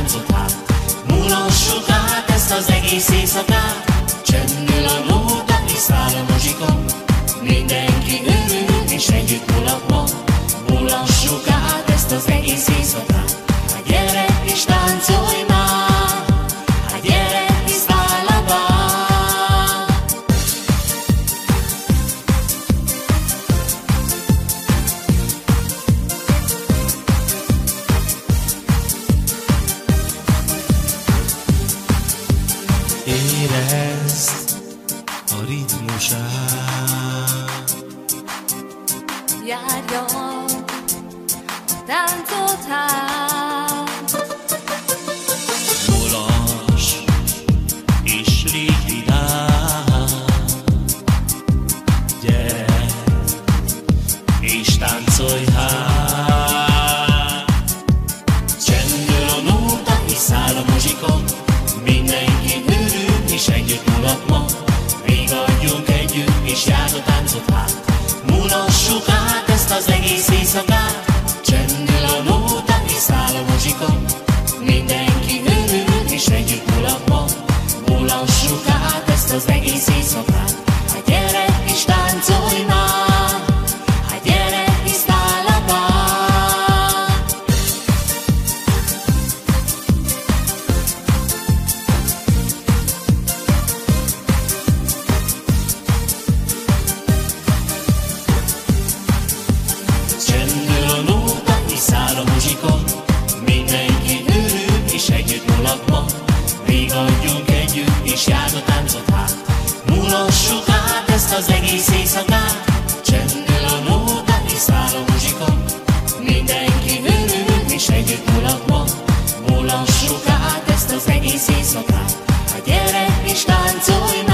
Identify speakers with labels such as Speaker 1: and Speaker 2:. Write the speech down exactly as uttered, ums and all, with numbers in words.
Speaker 1: táncot hát. Mulassuk át ezt az egész éjszakát, csendül a nóta és száll a muzsikon. Mindenki örül és együtt mulat ma. Mulassuk át ezt az egész éjszakát, hát gyere és táncolj már, hát gyere és száll a bár.
Speaker 2: Érezd a ritmusát,
Speaker 3: járjon a táncot hát.
Speaker 2: mulass és légy vidám, gyere és táncolj hát.
Speaker 1: Csendül a nóta és száll a muzsikon. Mindenki örül és együtt mulat ma. Végadjunk együtt és járd a táncot hát. Mulassuk át ezt az egész éjszakát, csendül a nóta és száll a muzsikon. Mindenki örül és együtt mulat ma. Mulassuk át ezt az egész éjszakát, hát gyere és táncolj már, hát gyere és száll a bár. Csendül a nóta és száll a muzsikon. Mindenki örül és együtt mulat ma. Végadjunk együtt és járd a táncot hát. Mulassuk át ezt az egész éjszakát, csendül a nóta és száll a muzsikon. Mindenki örül és együtt mulat ma. Mulassuk át ezt az egész éjszakát, hát gyere és táncolj már.